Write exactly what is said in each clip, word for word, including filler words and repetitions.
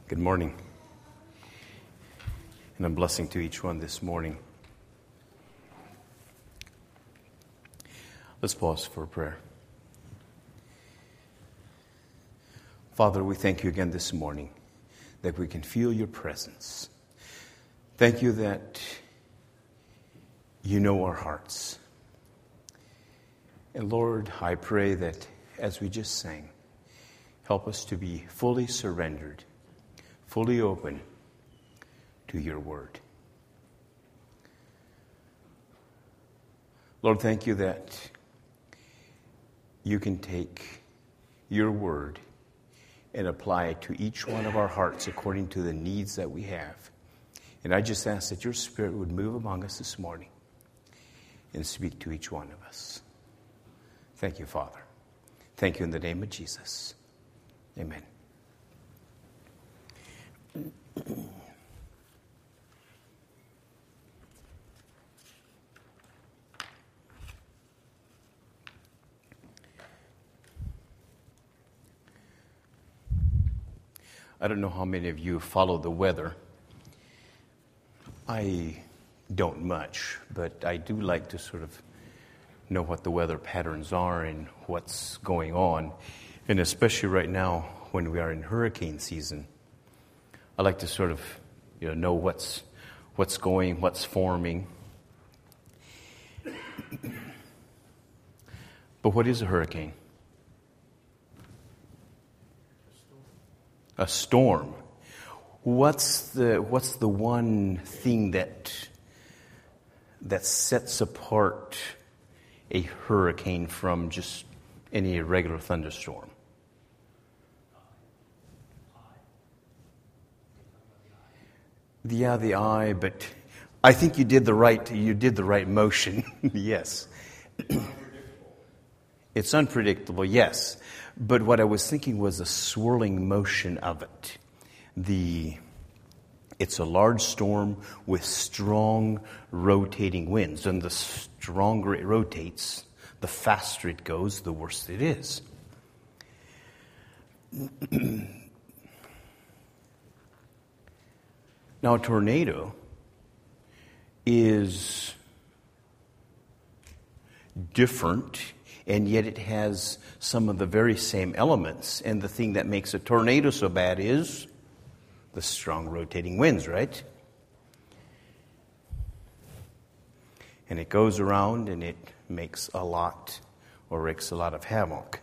Good morning, and a blessing to each one this morning. Let's pause for a prayer. Father, we thank you again this morning that we can feel your presence. Thank you that you know our hearts. And Lord, I pray that as we just sang, help us to be fully surrendered, fully open to your word. Lord, thank you that you can take your word and apply it to each one of our hearts according to the needs that we have. And I just ask that your Spirit would move among us this morning and speak to each one of us. Thank you, Father. Thank you in the name of Jesus. Amen. I don't know how many of you follow the weather. I don't much, but I do like to sort of know what the weather patterns are and what's going on. And especially right now when we are in hurricane season, I like to sort of you know, know what's what's going, what's forming. But what is a hurricane? A storm. What's the what's the one thing that that sets apart a hurricane from just any regular thunderstorm? Yeah, the eye, but I think you did the right you did the right motion. Yes. It's unpredictable, yes. But what I was thinking was the swirling motion of it. The it's a large storm with strong rotating winds, and the stronger it rotates, the faster it goes, the worse it is. Now, a tornado is different, and yet it has some of the very same elements. And the thing that makes a tornado so bad is the strong rotating winds, right? And it goes around and it makes a lot or wreaks a lot of havoc.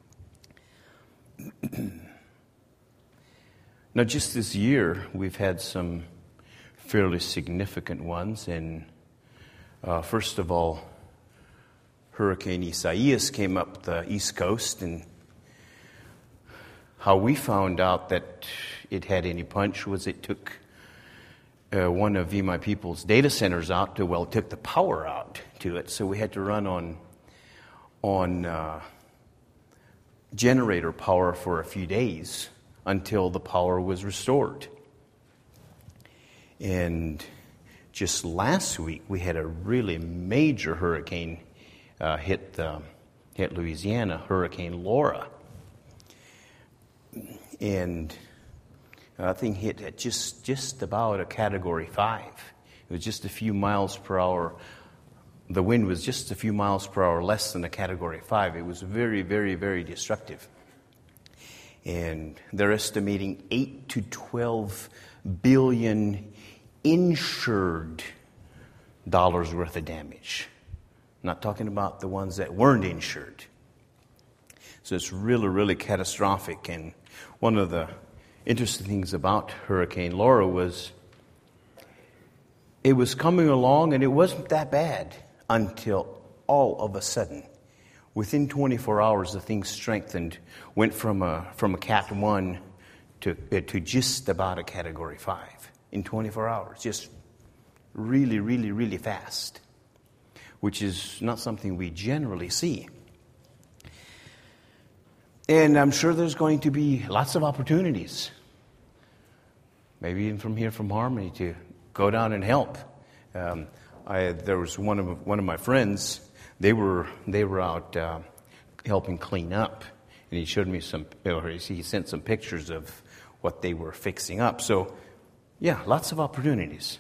Now, just this year, we've had some fairly significant ones. And uh, first of all, Hurricane Isaias came up the East Coast, and how we found out that it had any punch was it took uh, one of V M I People's data centers out to, well, it took the power out to it, so we had to run on on uh, generator power for a few days until the power was restored. And just last week, we had a really major hurricane Uh, hit uh, hit Louisiana, Hurricane Laura, and uh, I think hit at just just about a Category Five. It was just a few miles per hour. The wind was just a few miles per hour less than a Category Five. It was very, very, very destructive, and they're estimating eight to twelve billion insured dollars worth of damage. I'm not talking about the ones that weren't insured. So it's really, really catastrophic. And one of the interesting things about Hurricane Laura was it was coming along and it wasn't that bad until all of a sudden, within twenty-four hours, the thing strengthened, went from a from a Cat one to uh, to just about a Category Five in twenty-four hours. Just really, really, really fast, which is not something we generally see. And I'm sure there's going to be lots of opportunities, maybe even from here from Harmony, to go down and help. Um, I, there was one of one of my friends. They were they were out uh, helping clean up, and he showed me some. Or he sent some pictures of what they were fixing up. So, yeah, lots of opportunities.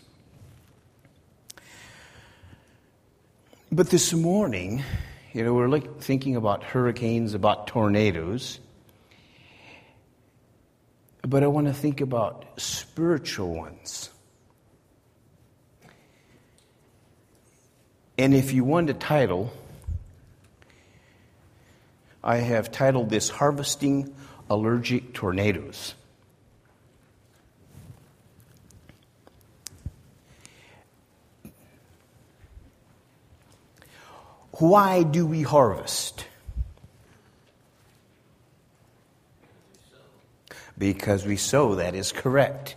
But this morning, you know, we're like thinking about hurricanes, about tornadoes. But I want to think about spiritual ones. And if you want a title, I have titled this Harvesting Allergic Tornadoes. Why do we harvest? Because we sow, that is correct.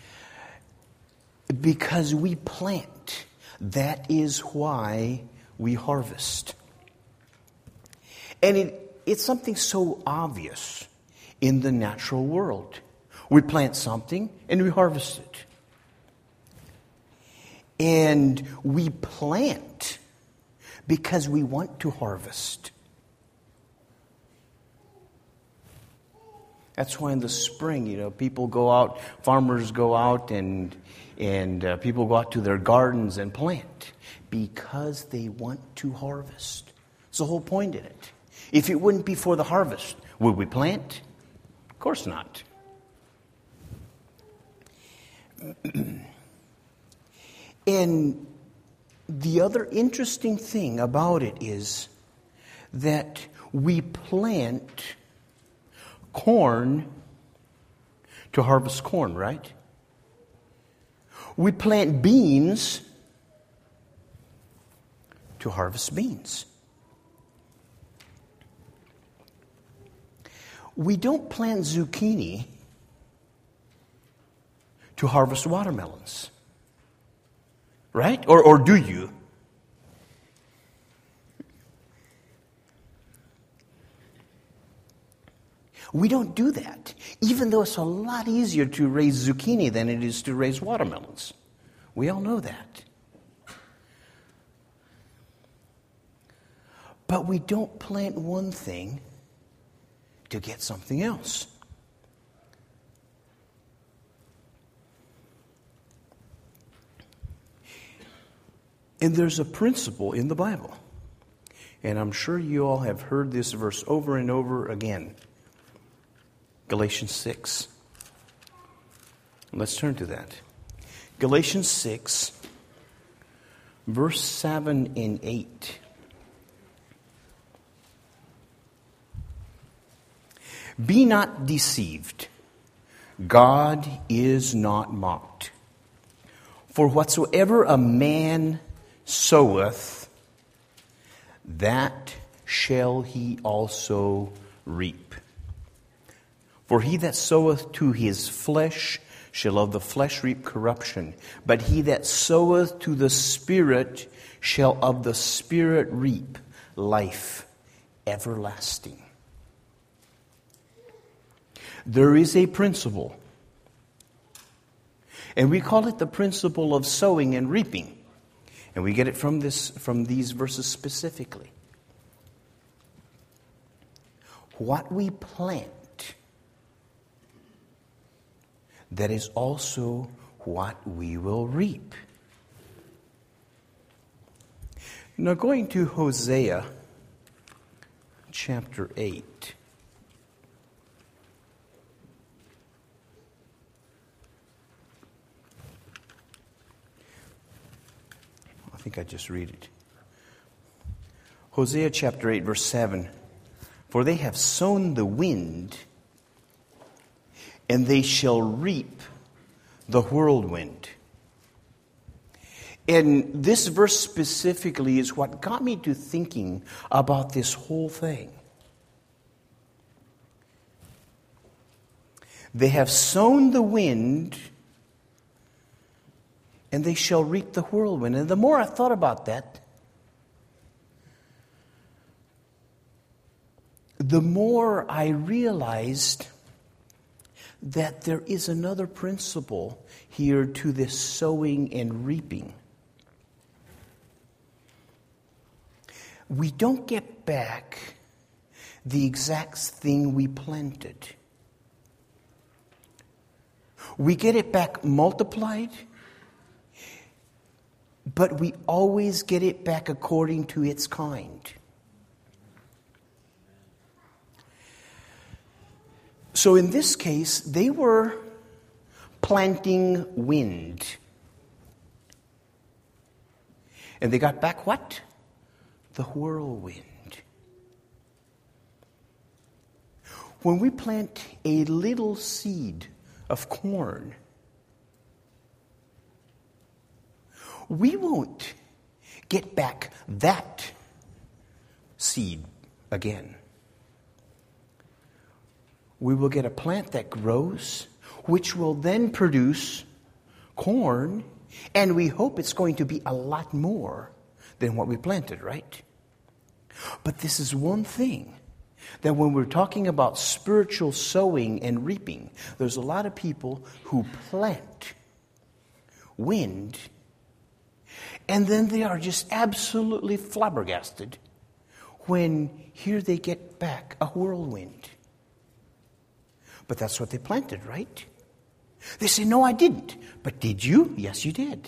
Because we plant, that is why we harvest. And it, it's something so obvious in the natural world. We plant something and we harvest it. And we plant because we want to harvest. That's why in the spring, you know, people go out, farmers go out and and uh, people go out to their gardens and plant because they want to harvest. It's the whole point in it. If it wouldn't be for the harvest, would we plant? Of course not. And the other interesting thing about it is that we plant corn to harvest corn, right? We plant beans to harvest beans. We don't plant zucchini to harvest watermelons, right? Or, or do you? We don't do that, even though it's a lot easier to raise zucchini than it is to raise watermelons. We all know that. But we don't plant one thing to get something else. And there's a principle in the Bible, and I'm sure you all have heard this verse over and over again. Galatians six. Let's turn to that. Galatians six, verse seven and eight. Be not deceived. God is not mocked. For whatsoever a man soweth, that shall he also reap. For he that soweth to his flesh shall of the flesh reap corruption, but he that soweth to the Spirit shall of the Spirit reap life everlasting. There is a principle, and we call it the principle of sowing and reaping. And we get it from this, from these verses specifically. What we plant, that is also what we will reap. Now going to Hosea chapter eight. I think I just read it. Hosea chapter eight, verse seven. For they have sown the wind, and they shall reap the whirlwind. And this verse specifically is what got me to thinking about this whole thing. They have sown the wind, and they shall reap the whirlwind. And the more I thought about that, the more I realized that there is another principle here to this sowing and reaping. We don't get back the exact thing we planted. We get it back multiplied, but we always get it back according to its kind. So in this case, they were planting wind. And they got back what? The whirlwind. When we plant a little seed of corn, we won't get back that seed again. We will get a plant that grows, which will then produce corn, and we hope it's going to be a lot more than what we planted, right? But this is one thing, that when we're talking about spiritual sowing and reaping, there's a lot of people who plant wind, and then they are just absolutely flabbergasted when here they get back a whirlwind. But that's what they planted, right? They say, no, I didn't. But did you? Yes, you did.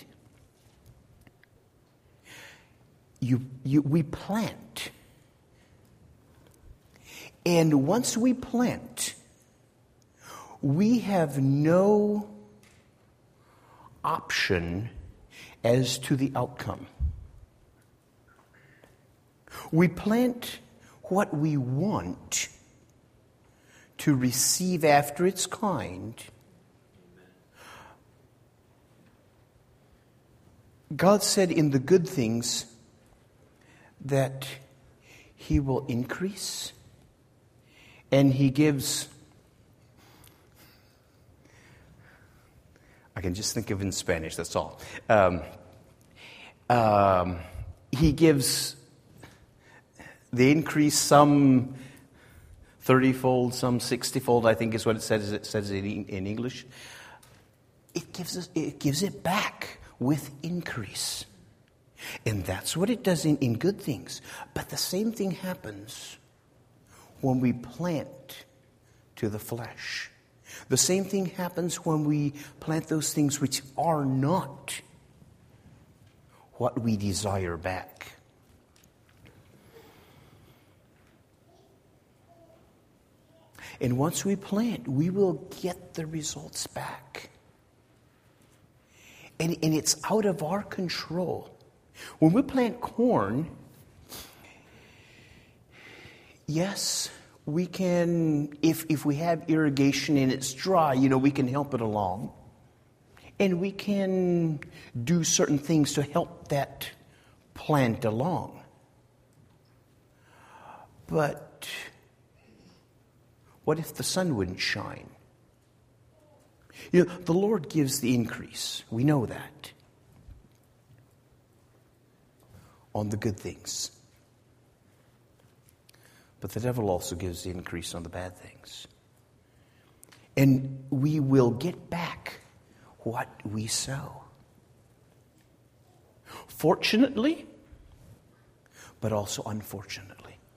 You, you, we plant. And once we plant, we have no option as to the outcome. We plant what we want to receive after its kind. God said in the good things that He will increase, and He gives, I can just think of it in Spanish, that's all. Um, um, he gives the increase, some thirty-fold, some sixty-fold, I think is what it says, it says in, in English. It gives us, it gives it back with increase. And that's what it does in, in good things. But the same thing happens when we plant to the flesh. The same thing happens when we plant those things which are not what we desire back. And once we plant, we will get the results back. And, and it's out of our control. When we plant corn, yes, we can, if, if we have irrigation and it's dry, you know, we can help it along. And we can do certain things to help that plant along. But what if the sun wouldn't shine? You know, the Lord gives the increase. We know that. On the good things. But the devil also gives the increase on the bad things. And we will get back what we sow. Fortunately, but also unfortunately.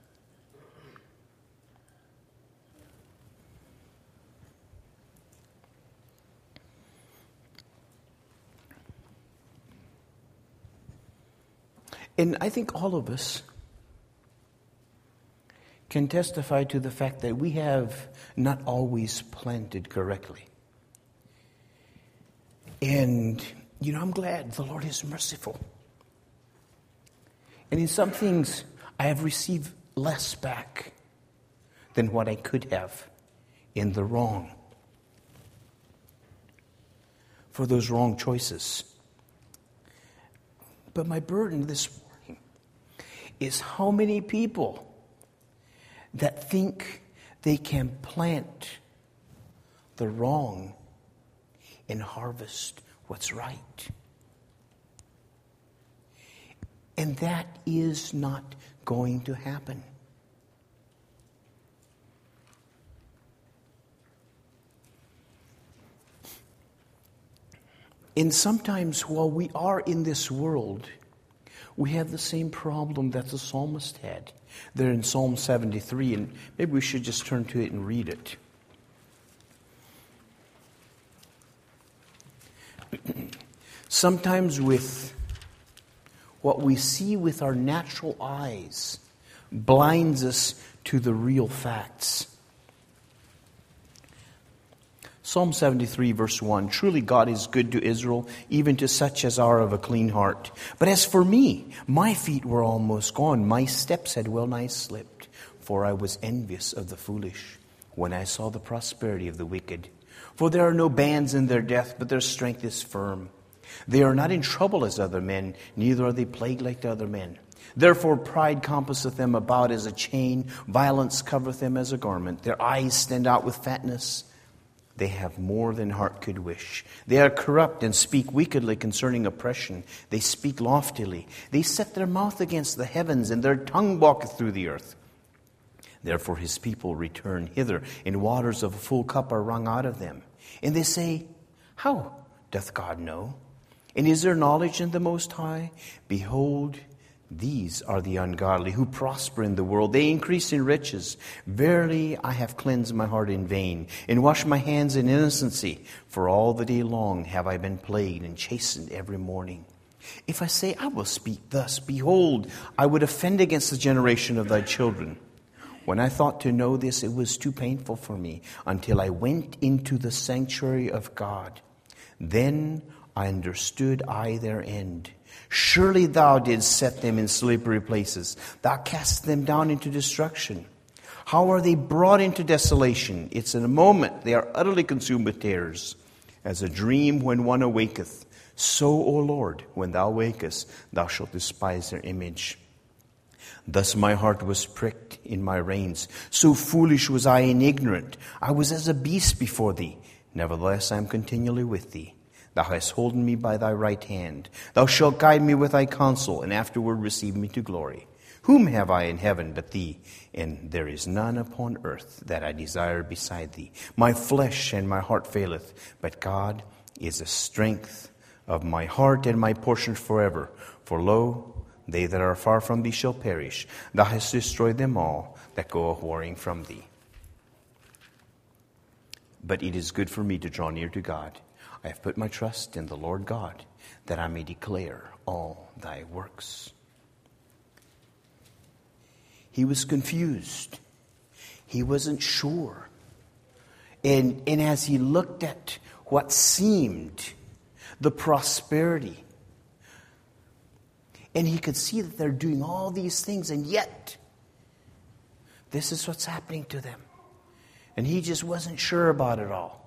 And I think all of us can testify to the fact that we have not always planted correctly. And, you know, I'm glad the Lord is merciful. And in some things, I have received less back than what I could have in the wrong. For those wrong choices. But my burden this morning is how many people that think they can plant the wrong and harvest what's right. And that is not going to happen. And sometimes while we are in this world, we have the same problem that the psalmist had. There in Psalm seventy-three, and maybe we should just turn to it and read it. Sometimes with what we see with our natural eyes blinds us to the real facts. Psalm seventy-three, verse one, truly God is good to Israel, even to such as are of a clean heart. But as for me, my feet were almost gone. My steps had well nigh slipped, for I was envious of the foolish when I saw the prosperity of the wicked. For there are no bands in their death, but their strength is firm. They are not in trouble as other men, neither are they plagued like other men. Therefore pride compasseth them about as a chain, violence covereth them as a garment. Their eyes stand out with fatness. They have more than heart could wish. They are corrupt and speak wickedly concerning oppression. They speak loftily. They set their mouth against the heavens, and their tongue walketh through the earth. Therefore his people return hither, and waters of a full cup are wrung out of them. And they say, how doth God know? And is there knowledge in the Most High? Behold, these are the ungodly who prosper in the world. They increase in riches. Verily, I have cleansed my heart in vain, and washed my hands in innocency. For all the day long have I been plagued and chastened every morning. If I say, I will speak thus, behold, I would offend against the generation of thy children. When I thought to know this, it was too painful for me, until I went into the sanctuary of God. Then I understood I their end. Surely thou didst set them in slippery places. Thou cast them down into destruction. How are they brought into desolation? It's in a moment they are utterly consumed with terrors. As a dream when one awaketh, so, O Lord, when thou wakest, thou shalt despise their image. Thus my heart was pricked in my reins. So foolish was I and ignorant. I was as a beast before thee. Nevertheless I am continually with thee. Thou hast holden me by thy right hand. Thou shalt guide me with thy counsel, and afterward receive me to glory. Whom have I in heaven but thee? And there is none upon earth that I desire beside thee. My flesh and my heart faileth, but God is the strength of my heart and my portion forever. For lo, they that are far from thee shall perish. Thou hast destroyed them all that go a-whoring from thee. But it is good for me to draw near to God. I have put my trust in the Lord God, that I may declare all thy works. He was confused. He wasn't sure. And, and as he looked at what seemed the prosperity, and he could see that they're doing all these things, and yet this is what's happening to them. And he just wasn't sure about it all.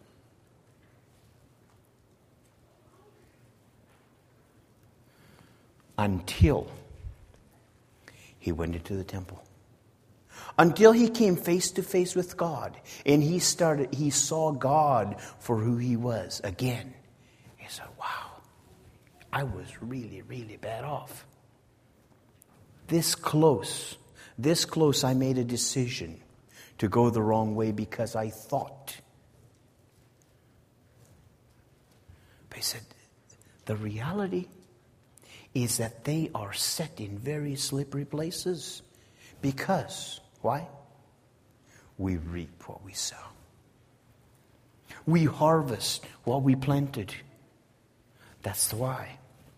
Until he went into the temple. Until he came face to face with God. And he started, he saw God for who he was again. He said, wow, I was really, really bad off. This close, this close I made a decision to go the wrong way because I thought. But he said, the reality is that they are set in very slippery places. Because, why? We reap what we sow. We harvest what we planted. That's the why.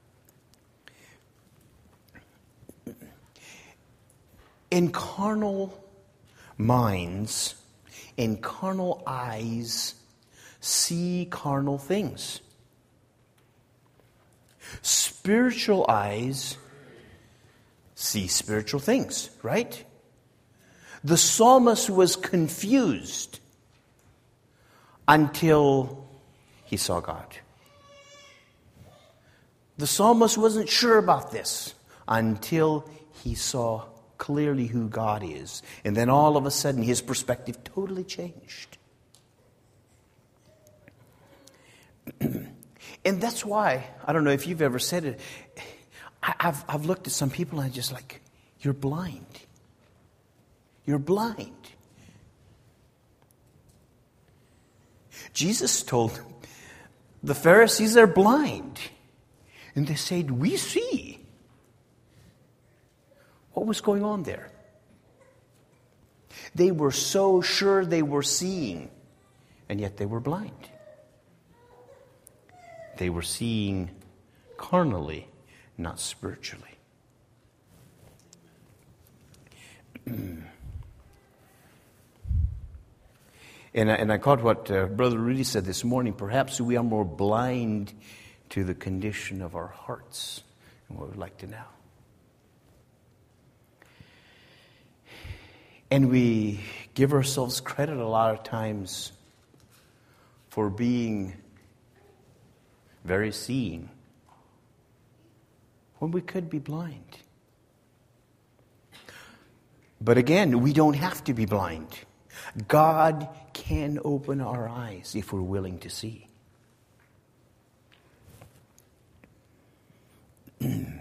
In carnal minds, in carnal eyes, see carnal things. Spiritual eyes see spiritual things, right? The psalmist was confused until he saw God. The psalmist wasn't sure about this until he saw clearly who God is. And then all of a sudden his perspective totally changed. And that's why, I don't know if you've ever said it, I, I've, I've looked at some people and I'm just like, you're blind. You're blind. Jesus told the Pharisees they're blind. And they said, we see. What was going on there? They were so sure they were seeing, and yet they were blind. They were seeing carnally, not spiritually. And I, and I caught what uh, Brother Rudy said this morning. Perhaps we are more blind to the condition of our hearts than what we'd like to know. And we give ourselves credit a lot of times for being very seeing when we could be blind. But again, we don't have to be blind. God can open our eyes if we're willing to see. And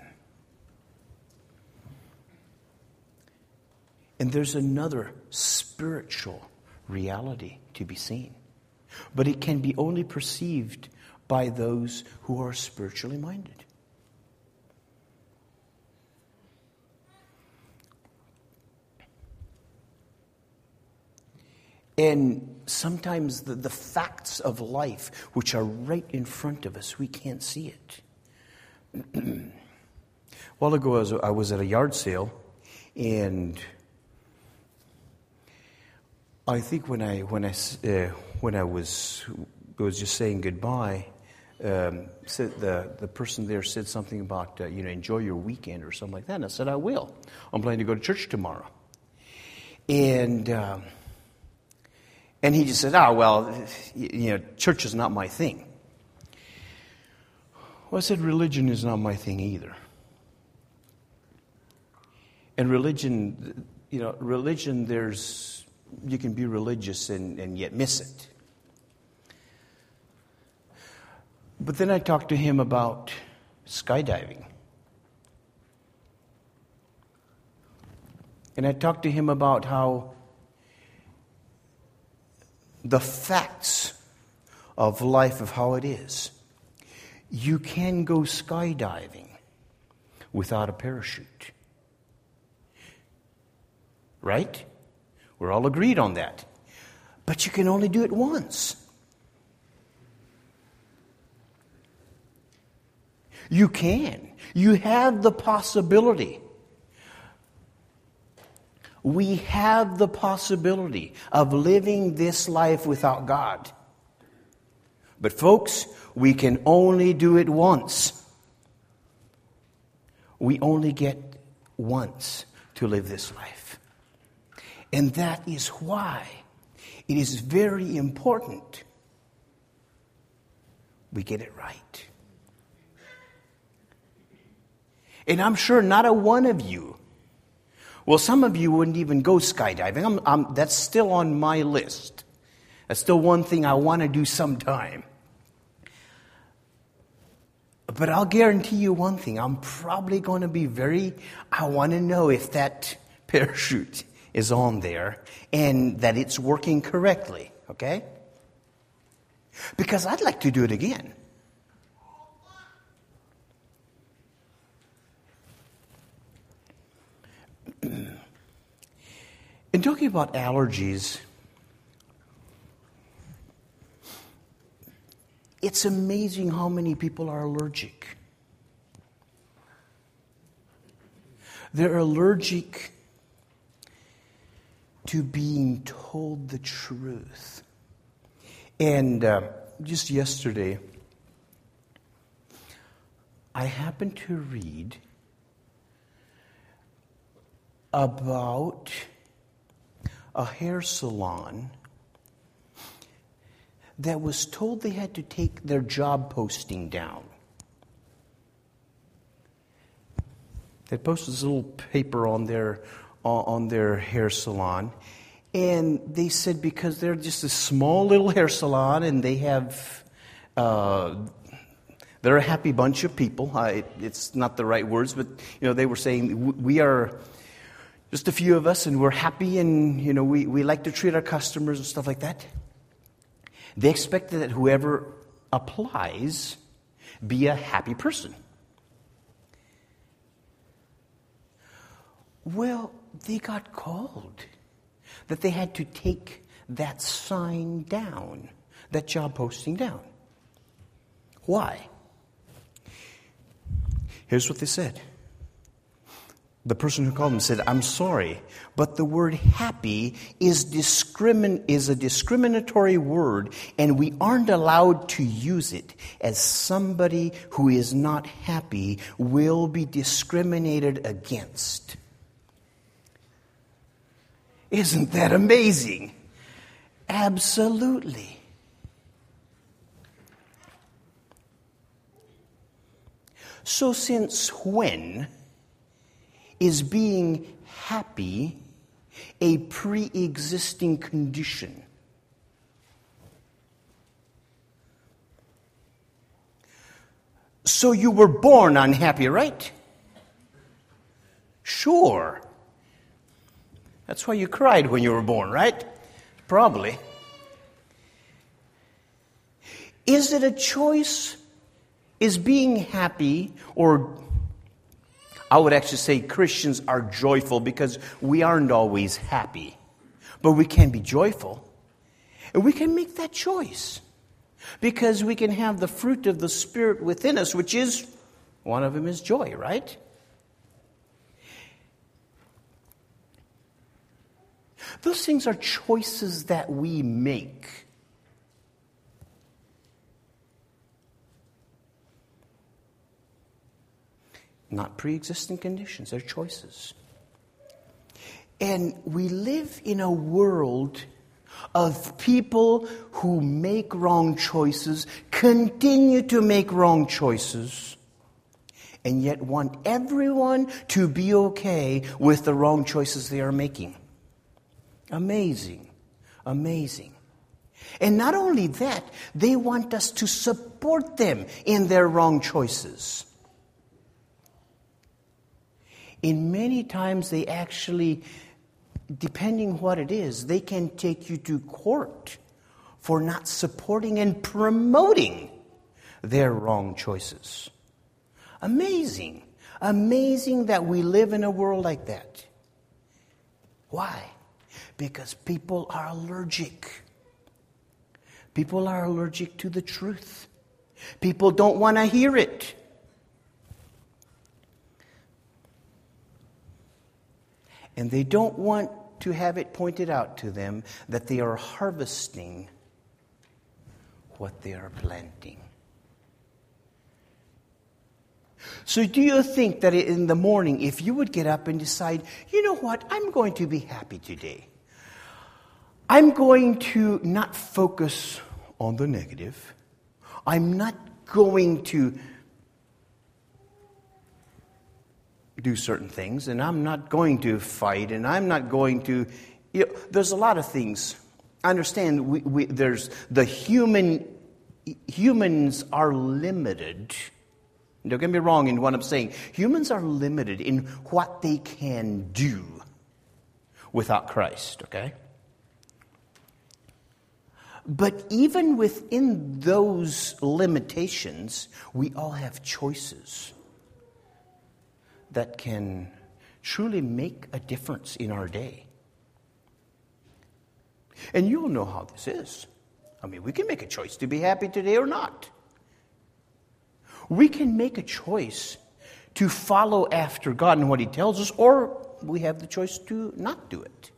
there's another spiritual reality to be seen. But it can be only perceived by those who are spiritually minded. And sometimes the, the facts of life, which are right in front of us, we can't see it. A while ago, I was, I was at a yard sale, and I think when I when I uh, when I was was just saying goodbye, um, said the the person there said something about uh, you know enjoy your weekend or something like that. And I said I will. I'm planning to go to church tomorrow, and. Um, And he just said, oh, well, you know, church is not my thing. Well, I said, religion is not my thing either. And religion, you know, religion, there's, you can be religious and, and yet miss it. But then I talked to him about skydiving. And I talked to him about how the facts of life, of how it is. You can go skydiving without a parachute. Right? We're all agreed on that. But you can only do it once. You can. You have the possibility. We have the possibility of living this life without God. But folks, we can only do it once. We only get once to live this life. And that is why it is very important we get it right. And I'm sure not a one of you, well, some of you wouldn't even go skydiving. I'm, I'm, that's still on my list. That's still one thing I want to do sometime. But I'll guarantee you one thing. I'm probably going to be very, I want to know if that parachute is on there and that it's working correctly, okay? Because I'd like to do it again. In talking about allergies, it's amazing how many people are allergic. They're allergic to being told the truth. And uh, just yesterday, I happened to read about a hair salon that was told they had to take their job posting down. They posted this little paper on their on their hair salon, and they said because they're just a small little hair salon and they have uh, they're a happy bunch of people. I, it's not the right words, but you know they were saying we are just a few of us, and we're happy, and you know we, we like to treat our customers and stuff like that. They expect that whoever applies be a happy person. Well, they got called that they had to take that sign down, that job posting down. Why? Here's what they said. The person who called them said, I'm sorry, but the word happy is discrimin- is a discriminatory word, and we aren't allowed to use it, as somebody who is not happy will be discriminated against. Isn't that amazing? Absolutely. So since when is being happy a pre-existing condition? So you were born unhappy, right? Sure. That's why you cried when you were born, right? Probably. Is it a choice? Is being happy, or I would actually say Christians are joyful because we aren't always happy. But we can be joyful. And we can make that choice. Because we can have the fruit of the Spirit within us, which is, one of them is joy, right? Those things are choices that we make. Not pre-existing conditions, they're choices. And we live in a world of people who make wrong choices, continue to make wrong choices, and yet want everyone to be okay with the wrong choices they are making. Amazing. Amazing. And not only that, they want us to support them in their wrong choices. In many times they actually, depending what it is, they can take you to court for not supporting and promoting their wrong choices. Amazing. Amazing that we live in a world like that. Why? Because people are allergic. People are allergic to the truth. People don't want to hear it. And they don't want to have it pointed out to them that they are harvesting what they are planting. So do you think that in the morning, if you would get up and decide, you know what, I'm going to be happy today. I'm going to not focus on the negative. I'm not going to do certain things, and I'm not going to fight, and I'm not going to, you know, there's a lot of things. I understand we, we, there's the human, humans are limited. Don't get me wrong in what I'm saying. Humans are limited in what they can do without Christ, okay? But even within those limitations, we all have choices that can truly make a difference in our day. And you'll know how this is. I mean, we can make a choice to be happy today or not. We can make a choice to follow after God and what He tells us, or we have the choice to not do it.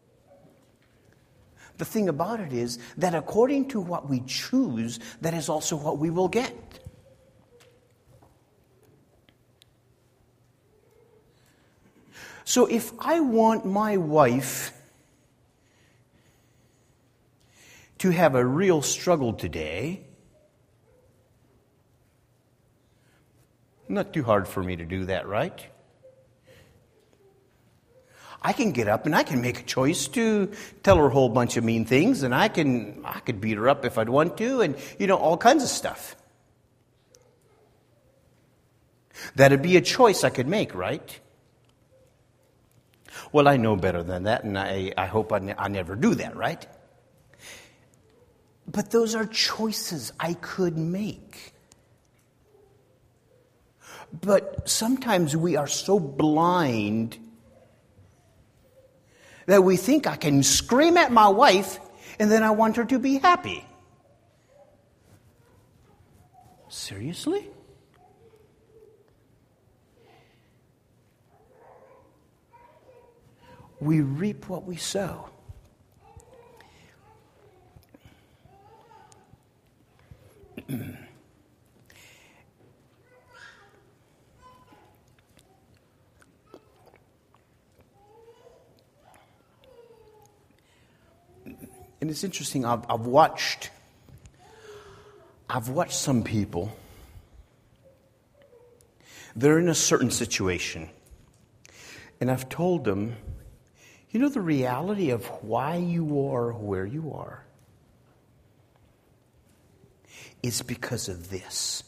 The thing about it is that according to what we choose, that is also what we will get. So if I want my wife to have a real struggle today, not too hard for me to do that, right? I can get up and I can make a choice to tell her a whole bunch of mean things, and I can I could beat her up if I'd want to, and you know, all kinds of stuff. That'd be a choice I could make, right? Well, I know better than that, and I, I hope I, ne- I never do that, right? But those are choices I could make. But sometimes we are so blind that we think I can scream at my wife and then I want her to be happy. Seriously? We reap what we sow. And it's interesting, I've, I've watched, I've watched some people, they're in a certain situation, and I've told them, you know the reality of why you are where you are is because of this.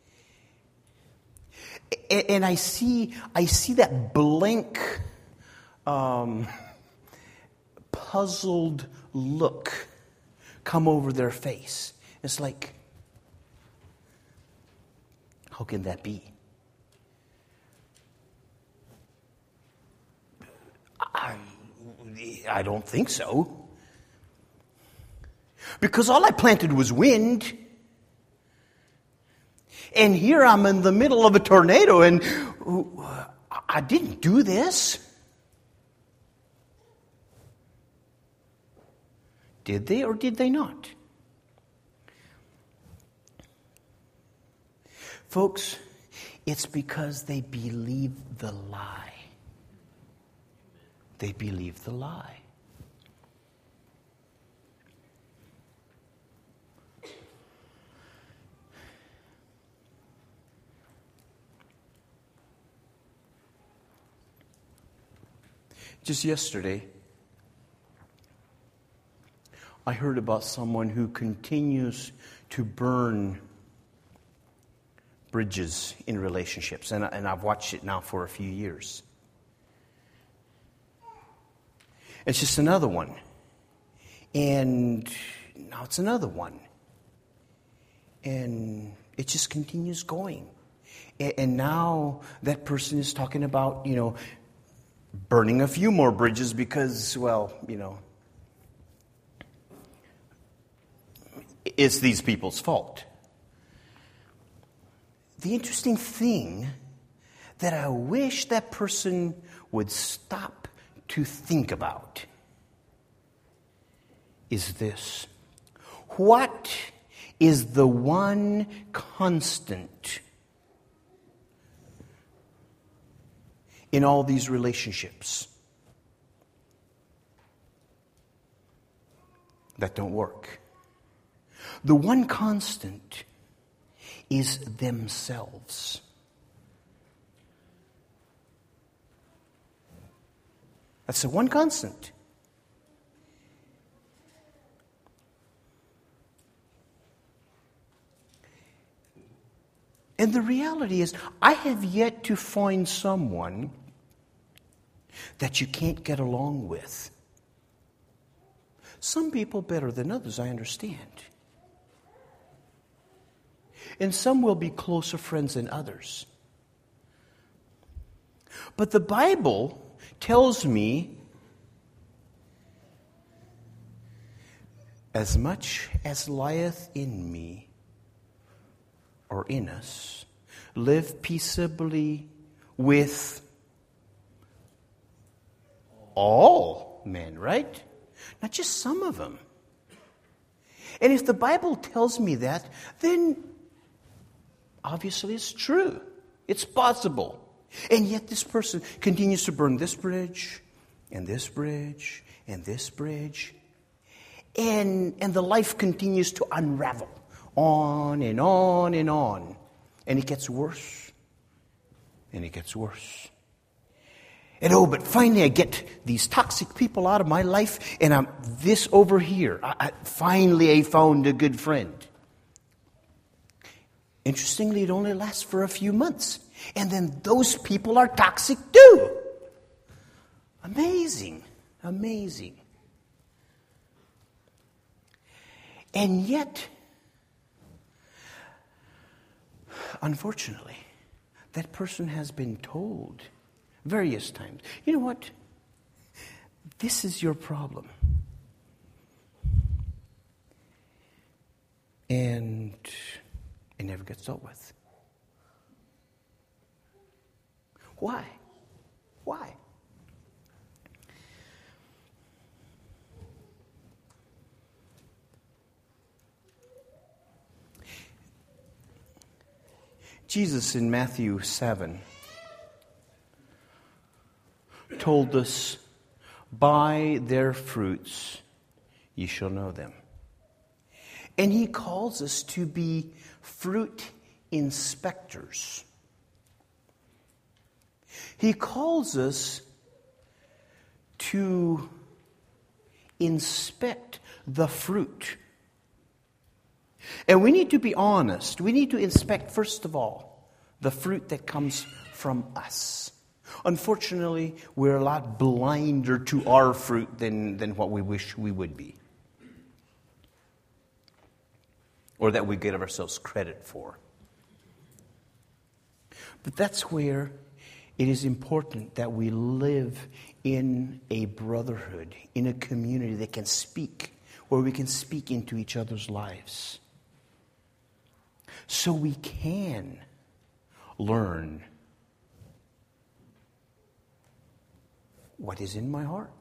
And, and I see, I see that blank, um, puzzled look come over their face. It's like, how can that be? I, I don't think so. Because all I planted was wind. And here I'm in the middle of a tornado and I didn't do this. Did they or did they not? Folks, it's because they believe the lie. They believe the lie. Just yesterday, I heard about someone who continues to burn bridges in relationships, and, and I've watched it now for a few years. It's just another one. And now it's another one. And it just continues going. And, and now that person is talking about, you know, burning a few more bridges because, well, you know, it's these people's fault. The interesting thing that I wish that person would stop to think about is this. What is the one constant in all these relationships that don't work? The one constant is themselves. That's the one constant. And the reality is, I have yet to find someone that you can't get along with. Some people better than others, I understand. And some will be closer friends than others. But the Bible tells me, as much as lieth in me, or in us, live peaceably with all men, right? Not just some of them. And if the Bible tells me that, then obviously it's true. It's possible. And yet this person continues to burn this bridge, and this bridge, and this bridge. And, and the life continues to unravel on and on and on. And it gets worse. And it gets worse. And oh, but finally I get these toxic people out of my life, and I'm this over here. I, I, finally I found a good friend. Interestingly, it only lasts for a few months. And then those people are toxic too. Amazing. Amazing. And yet, unfortunately, that person has been told various times, you know what? This is your problem. And... And never gets dealt with. Why? Why? Jesus in Matthew seven told us, "By their fruits ye shall know them." And he calls us to be fruit inspectors. He calls us to inspect the fruit. And we need to be honest. We need to inspect, first of all, the fruit that comes from us. Unfortunately, we're a lot blinder to our fruit than, than what we wish we would be. Or that we give ourselves credit for. But that's where it is important that we live in a brotherhood, in a community that can speak, where we can speak into each other's lives. So we can learn what is in my heart.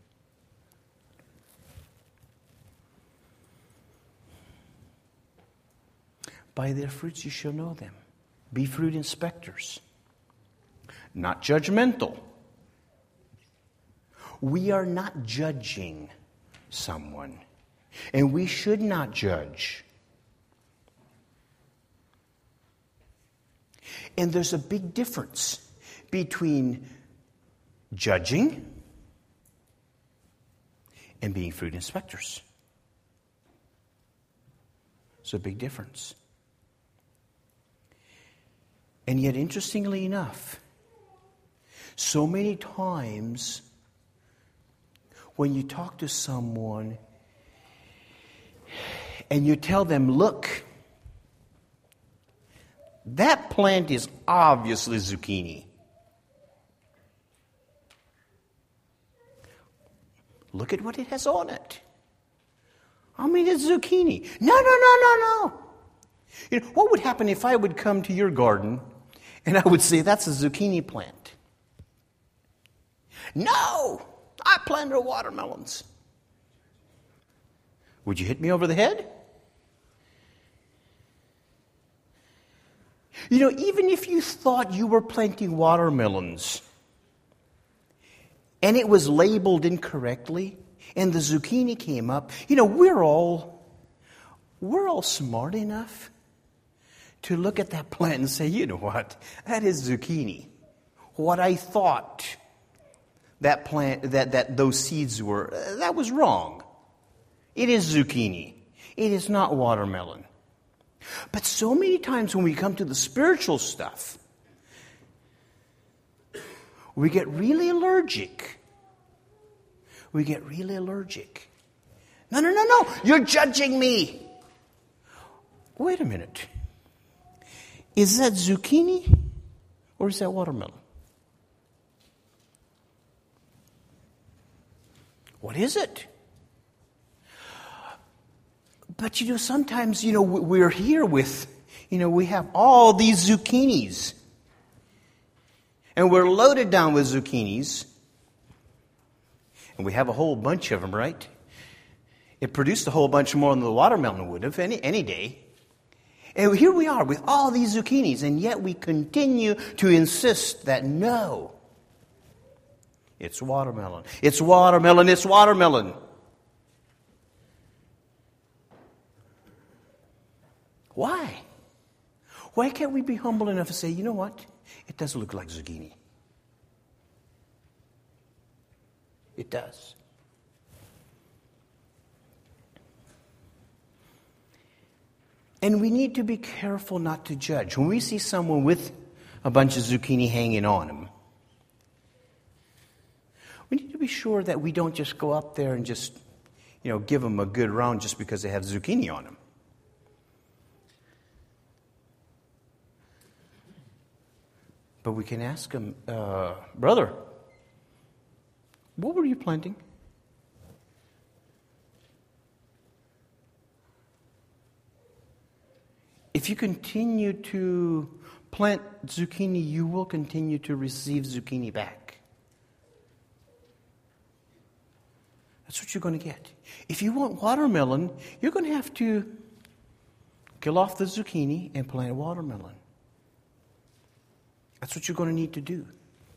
By their fruits you shall know them. Be fruit inspectors. Not judgmental. We are not judging someone. And we should not judge. And there's a big difference between judging and being fruit inspectors. It's a big difference. And yet, interestingly enough, so many times when you talk to someone and you tell them, look, that plant is obviously zucchini. Look at what it has on it. I mean, it's zucchini. No, no, no, no, no. You know, what would happen if I would come to your garden and I would say, that's a zucchini plant? No, I planted watermelons. Would you hit me over the head? You know, even if you thought you were planting watermelons and it was labeled incorrectly and the zucchini came up, you know, we're all, we're all smart enough to look at that plant and say, you know what, that is zucchini. What I thought that plant, that, that those seeds were, uh, that was wrong. It is zucchini. It is not watermelon. But so many times when we come to the spiritual stuff, we get really allergic. We get really allergic. No, no, no, no. You're judging me. Wait a minute. Is that zucchini or is that watermelon? What is it? But, you know, sometimes, you know, we're here with, you know, we have all these zucchinis. And we're loaded down with zucchinis. And we have a whole bunch of them, right? It produced a whole bunch more than the watermelon would have any, any day. And here we are with all these zucchinis, and yet we continue to insist that no, it's watermelon. It's watermelon, it's watermelon. Why? Why can't we be humble enough to say, you know what? It does look like zucchini. It does. And we need to be careful not to judge. When we see someone with a bunch of zucchini hanging on them, we need to be sure that we don't just go up there and just, you know, give them a good round just because they have zucchini on them. But we can ask them, uh, brother, what were you planting? If you continue to plant zucchini, you will continue to receive zucchini back. That's what you're going to get. If you want watermelon, you're going to have to kill off the zucchini and plant a watermelon. That's what you're going to need to do.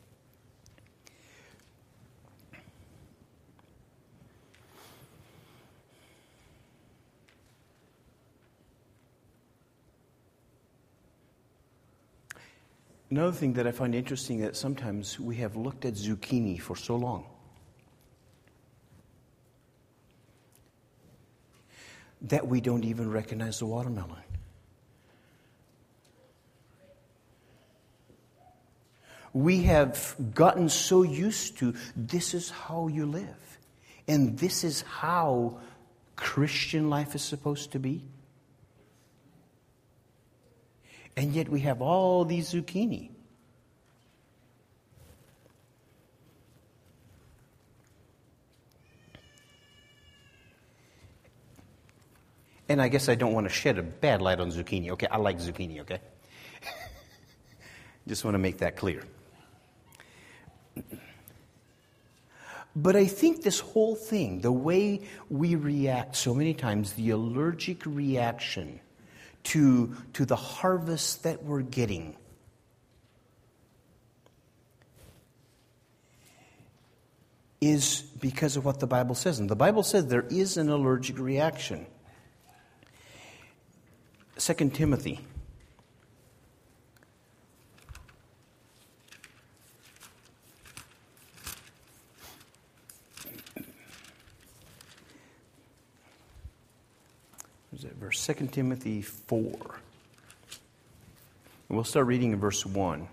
Another thing that I find interesting that sometimes we have looked at zucchini for so long that we don't even recognize the watermelon. We have gotten so used to this is how you live, and this is how Christian life is supposed to be. And yet we have all these zucchini. And I guess I don't want to shed a bad light on zucchini. Okay, I like zucchini, okay? Just want to make that clear. But I think this whole thing, the way we react so many times, the allergic reaction to, to the harvest that we're getting, is because of what the Bible says. And the Bible says there is an allergic reaction. Second Timothy. Where's that verse? Second Timothy four. And we'll start reading in verse one.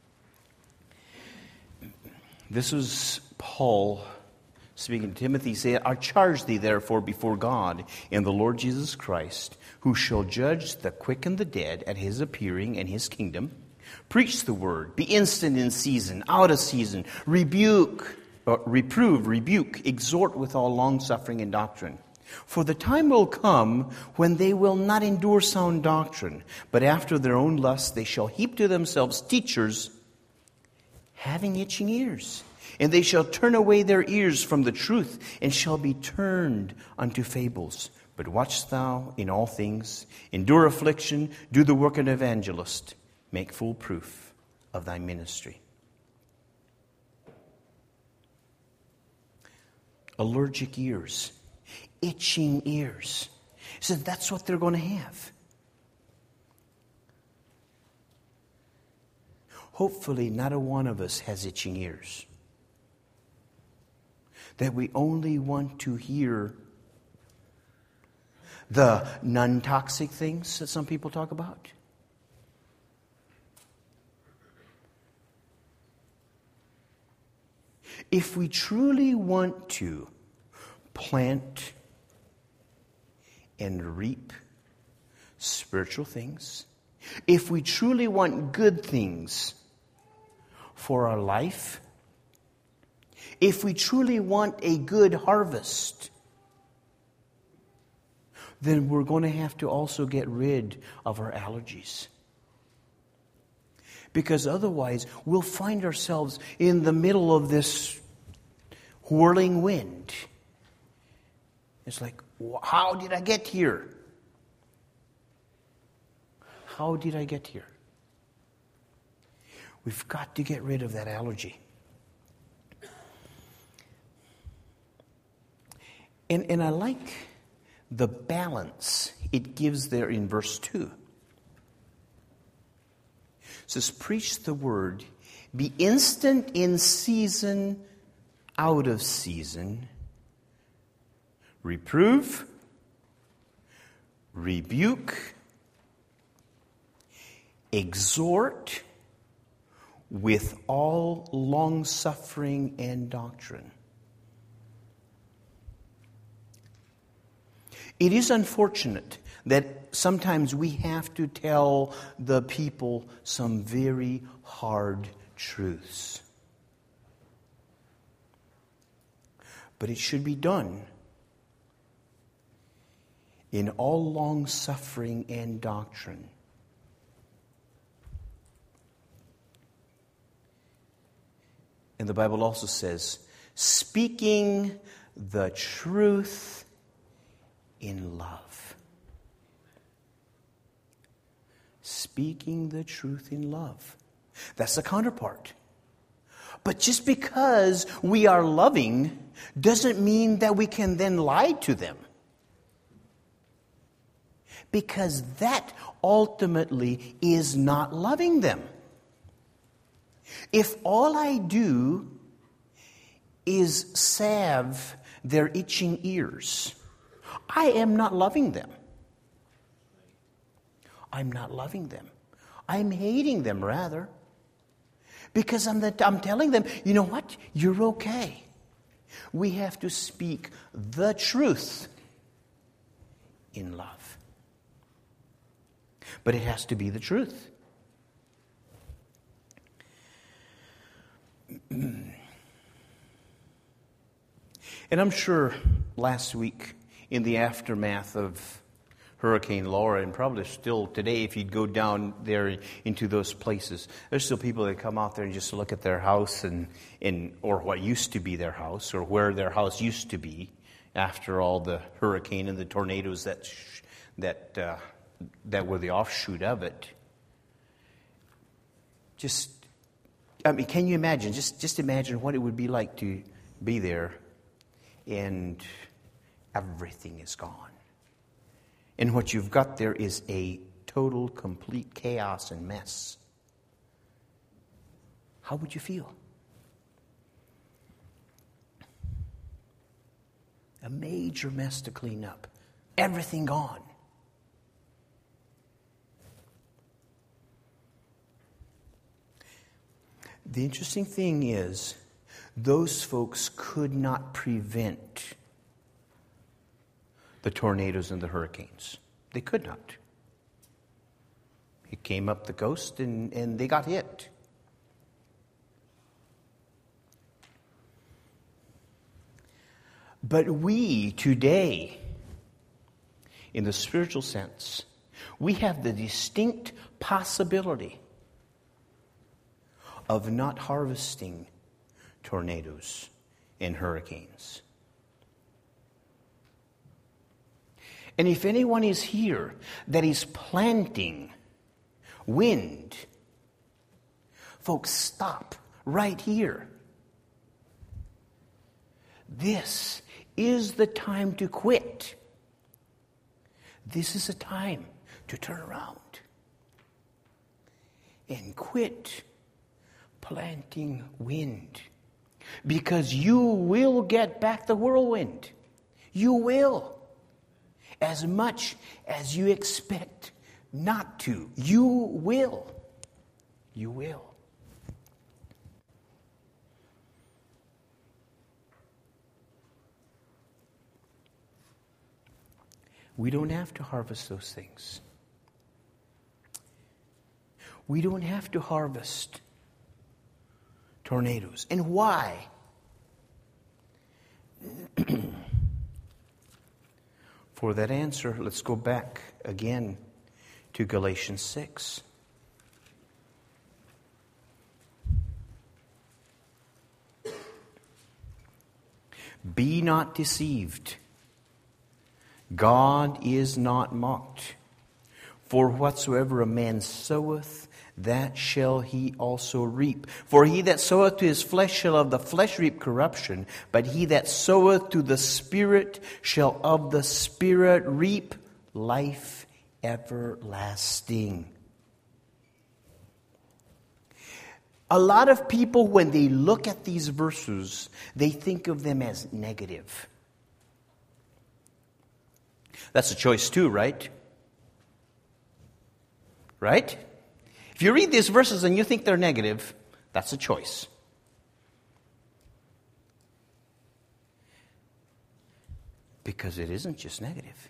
This is Paul speaking to Timothy, saying, I charge thee therefore before God and the Lord Jesus Christ, who shall judge the quick and the dead at his appearing in his kingdom. Preach the word, be instant in season, out of season, rebuke, uh, reprove, rebuke, exhort with all longsuffering and doctrine. For the time will come when they will not endure sound doctrine, but after their own lusts they shall heap to themselves teachers having itching ears. And they shall turn away their ears from the truth, and shall be turned unto fables. But watch thou in all things, endure affliction, do the work of an evangelist, make full proof of thy ministry. Allergic ears, itching ears. He said that's what they're going to have. Hopefully not a one of us has itching ears. That we only want to hear the non-toxic things that some people talk about. If we truly want to plant and reap spiritual things, if we truly want good things for our life, if we truly want a good harvest, then we're going to have to also get rid of our allergies. Because otherwise, we'll find ourselves in the middle of this whirling wind. It's like, how did I get here? How did I get here? We've got to get rid of that allergy. And, and I like the balance it gives there in verse two. It says, preach the word, be instant in season, out of season, reprove, rebuke, exhort with all long-suffering and doctrine. It is unfortunate that sometimes we have to tell the people some very hard truths. But it should be done in all long suffering and doctrine. And the Bible also says, speaking the truth in love. Speaking the truth in love. That's the counterpart. But just because we are loving doesn't mean that we can then lie to them. Because that ultimately is not loving them. If all I do is salve their itching ears, I am not loving them. I'm not loving them. I'm hating them, rather. Because I'm, the, I'm telling them, you know what? You're okay. We have to speak the truth in love. But it has to be the truth. And I'm sure last week, in the aftermath of Hurricane Laura, and probably still today, if you'd go down there into those places, there's still people that come out there and just look at their house and, and or what used to be their house, or where their house used to be after all the hurricane and the tornadoes that sh- that uh, that were the offshoot of it. Just, I mean, can you imagine? Just just imagine what it would be like to be there, and everything is gone. And what you've got there is a total, complete chaos and mess. How would you feel? A major mess to clean up. Everything gone. The interesting thing is, those folks could not prevent the tornadoes and the hurricanes. They could not. It came up the coast and, and they got hit. But we today, in the spiritual sense, we have the distinct possibility of not harvesting tornadoes and hurricanes. And if anyone is here that is planting wind, folks, stop right here. This is the time to quit. This is a time to turn around and quit planting wind. Because you will get back the whirlwind. You will. As much as you expect not to. You will. You will. We don't have to harvest those things. We don't have to harvest tornadoes. And why? For that answer, let's go back again to Galatians six. Be not deceived. God is not mocked. For whatsoever a man soweth, that shall he also reap. For he that soweth to his flesh shall of the flesh reap corruption, but he that soweth to the Spirit shall of the Spirit reap life everlasting. A lot of people, when they look at these verses, they think of them as negative. That's a choice too, right? Right? If you read these verses and you think they're negative, that's a choice. Because it isn't just negative.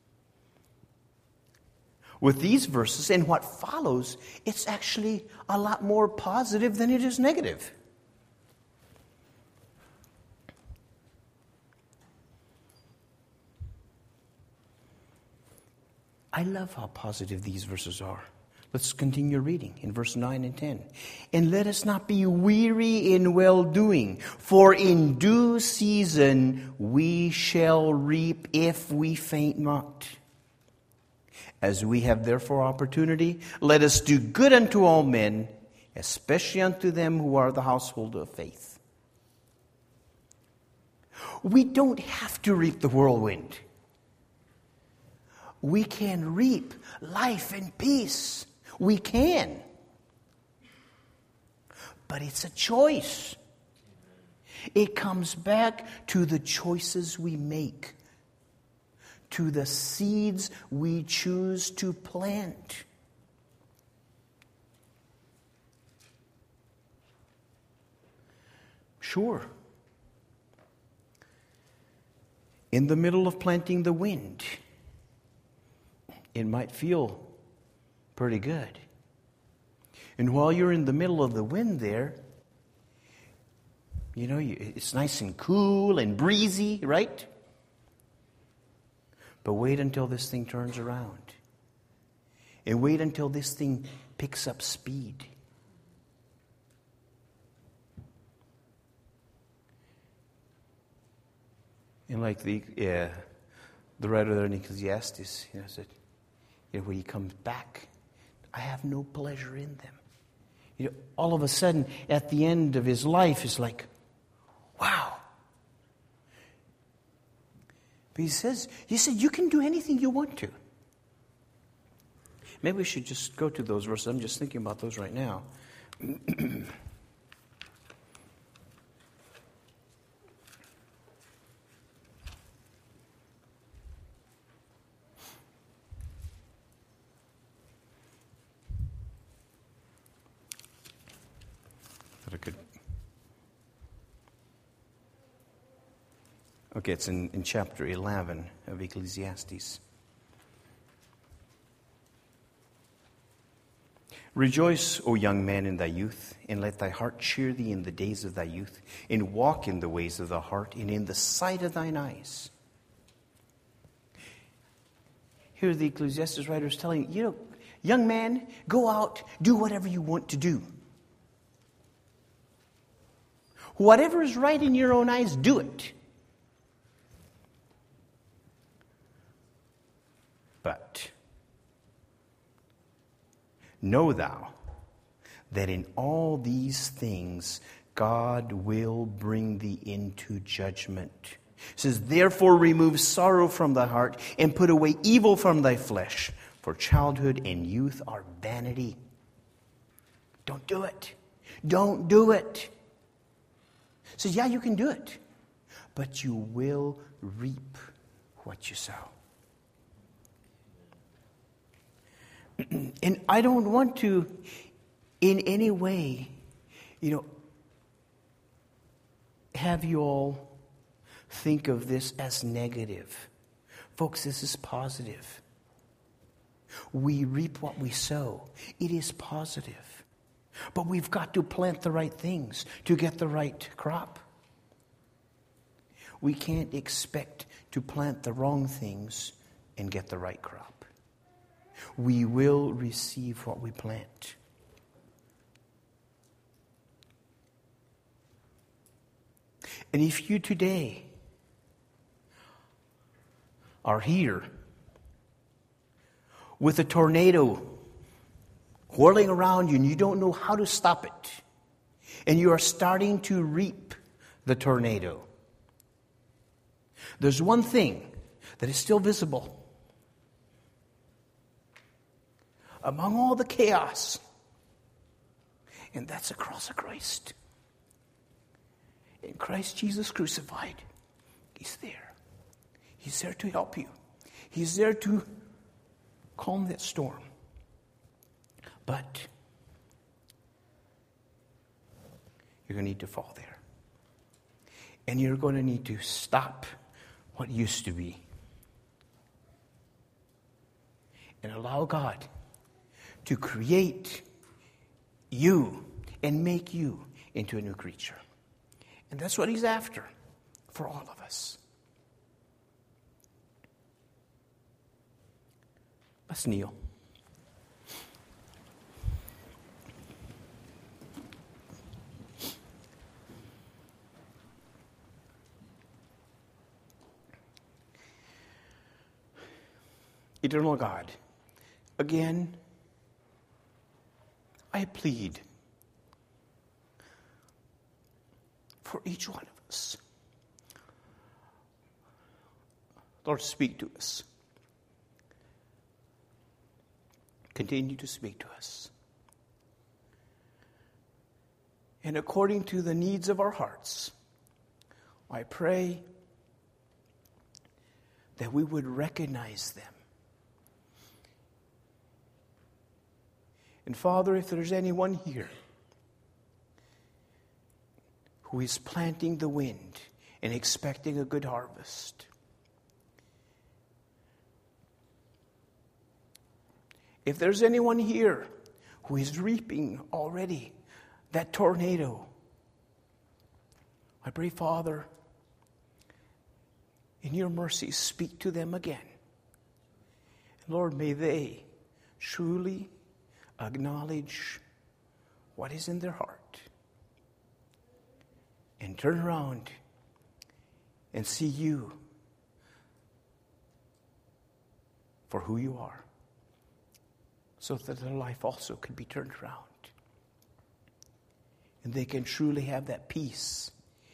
With these verses and what follows, it's actually a lot more positive than it is negative. I love how positive these verses are. Let's continue reading in verse nine and ten. And let us not be weary in well-doing, for in due season we shall reap if we faint not. As we have therefore opportunity, let us do good unto all men, especially unto them who are the household of faith. We don't have to reap the whirlwind. We can reap life and peace. We can. But it's a choice. It comes back to the choices we make, to the seeds we choose to plant. Sure. In the middle of planting the wind, it might feel pretty good. And while you're in the middle of the wind there, you know, it's nice and cool and breezy, right? But wait until this thing turns around. And wait until this thing picks up speed. And like the uh, the writer there in Ecclesiastes, you know, said, you know, when he comes back, I have no pleasure in them. You know, all of a sudden, at the end of his life, it's like, wow. But he says, he said, you can do anything you want to. Maybe we should just go to those verses. I'm just thinking about those right now. I could. Okay, it's in, in chapter eleven of Ecclesiastes. Rejoice, O young man, in thy youth, and let thy heart cheer thee in the days of thy youth, and walk in the ways of the heart, and in the sight of thine eyes. Here the Ecclesiastes writer is telling, you know, young man, go out, do whatever you want to do. Whatever is right in your own eyes, do it. But know thou that in all these things God will bring thee into judgment. It says, therefore remove sorrow from thy heart and put away evil from thy flesh, for childhood and youth are vanity. Don't do it. Don't do it. So yeah, you can do it, but you will reap what you sow. And I don't want to, in any way, you know, have you all think of this as negative. Folks, this is positive. We reap what we sow. It is positive. But we've got to plant the right things to get the right crop. We can't expect to plant the wrong things and get the right crop. We will receive what we plant. And if you today are here with a tornado whirling around you and you don't know how to stop it, and you are starting to reap the tornado, there's one thing that is still visible among all the chaos, and that's the cross of Christ. In Christ Jesus crucified, He's there. He's there to help you. He's there to calm that storm. But you're going to need to fall there. And you're going to need to stop what used to be and allow God to create you and make you into a new creature. And that's what He's after for all of us. Let's kneel. Eternal God, again, I plead for each one of us. Lord, speak to us. Continue to speak to us. And according to the needs of our hearts, I pray that we would recognize them. And Father, if there's anyone here who is planting the wind and expecting a good harvest, if there's anyone here who is reaping already that tornado, I pray, Father, in your mercy, speak to them again. Lord, may they truly acknowledge what is in their heart and turn around and see you for who you are, so that their life also can be turned around. And they can truly have that peace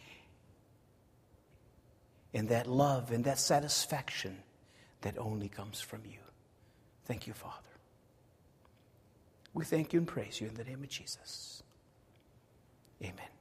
and that love and that satisfaction that only comes from you. Thank you, Father. We thank you and praise you in the name of Jesus. Amen.